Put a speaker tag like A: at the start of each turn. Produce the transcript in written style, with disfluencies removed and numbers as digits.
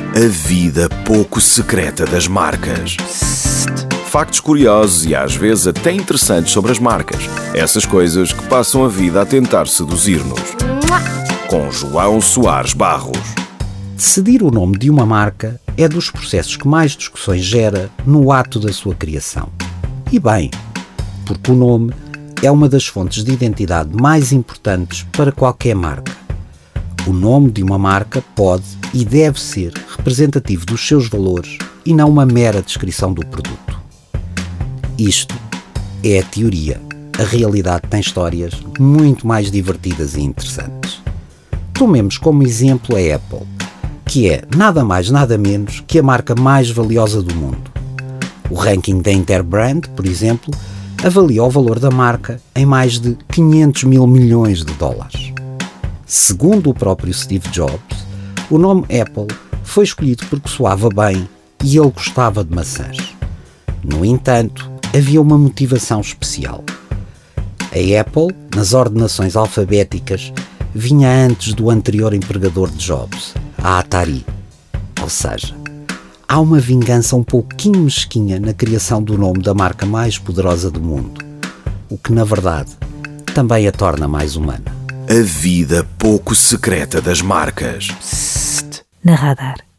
A: A vida pouco secreta das marcas. Factos curiosos e às vezes até interessantes sobre as marcas. Essas coisas que passam a vida a tentar seduzir-nos. Com João Soares Barros.
B: Decidir o nome de uma marca é dos processos que mais discussões gera no ato da sua criação. E bem, porque o nome é uma das fontes de identidade mais importantes para qualquer marca. O nome de uma marca pode e deve ser representativo dos seus valores e não uma mera descrição do produto. Isto é a teoria. A realidade tem histórias muito mais divertidas e interessantes. Tomemos como exemplo a Apple, que é nada mais nada menos que a marca mais valiosa do mundo. O ranking da Interbrand, por exemplo, avalia o valor da marca em mais de 500 mil milhões de dólares. Segundo o próprio Steve Jobs, o nome Apple foi escolhido porque soava bem e ele gostava de maçãs. No entanto, havia uma motivação especial. A Apple, nas ordenações alfabéticas, vinha antes do anterior empregador de Jobs, a Atari. Ou seja, há uma vingança um pouquinho mesquinha na criação do nome da marca mais poderosa do mundo, o que, na verdade, também a torna mais humana.
A: A vida pouco secreta das marcas.
C: Na Radar.